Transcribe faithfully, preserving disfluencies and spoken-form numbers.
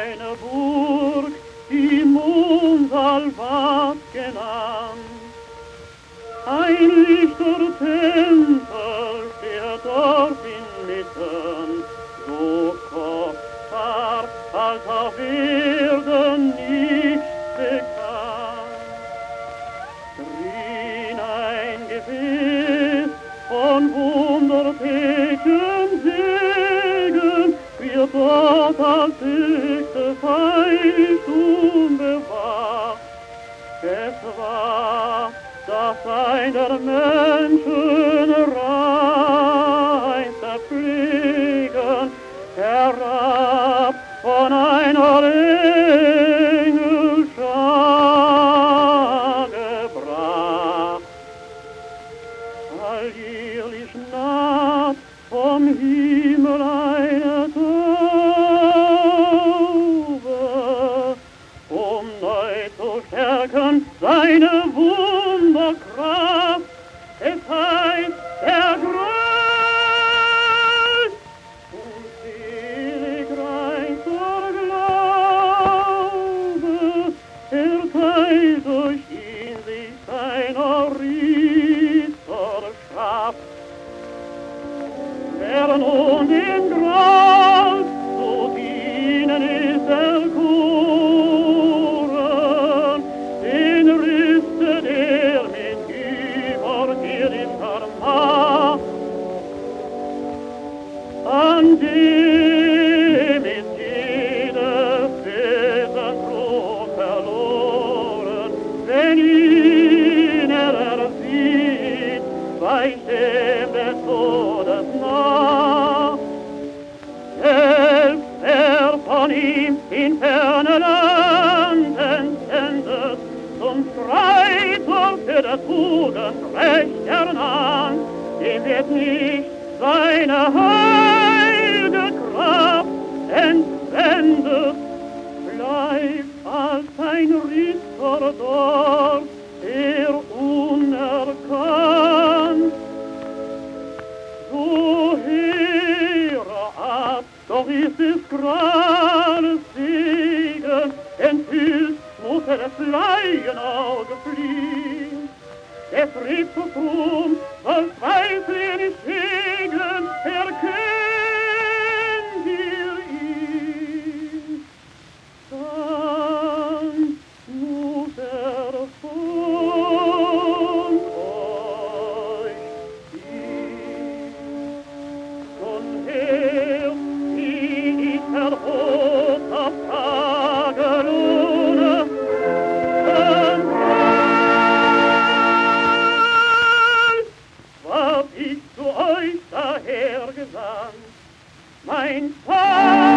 eine Burg, die Monsalvat genannt. Ein Lichtertempel steht dort inmitten, so kostbar, als auf Erden nichts bekannt. Drin ein Gefäß von hunderttägem Segen wird dort als höchste Heiligtum bewahrt. Es war das Sein der Menschen reinster Pflegen, herab von einer Engelschar gebracht. Alljährlich naht vom Himmel eine Taube, um neu zu stärken seine Wunderkraft. Es heißt, er grüßt und selig rein zur Glaube, er teilt durch ihn sich seiner Ritterschaft. Wer nun den Gral zu dienen ist erkoren, den rüstet er mit überirdischer Macht. An dem ist jede Wesenstrom verloren, wenn ihn er ersieht, weicht dem des Todes nach. Selbst wer von ihm in ferne Landen sendet, zum Streiter für der Tugend Recht ernannt, dem wird nicht seine heilige Kraft entwendet, bleibt als ein Ritter dort, er unerkannt. So hehre ab, doch ist es grades Segen, enthüllt muss er das Laienauge fliehen. Der Fried zu Ruhm soll zweifel nicht segnen, erkennt ihr ihn. Dann muss er von euch ziehen. Schon her, wie ich erhobt auf Tagelohne, ich zu euch dahergesandt, mein Vater.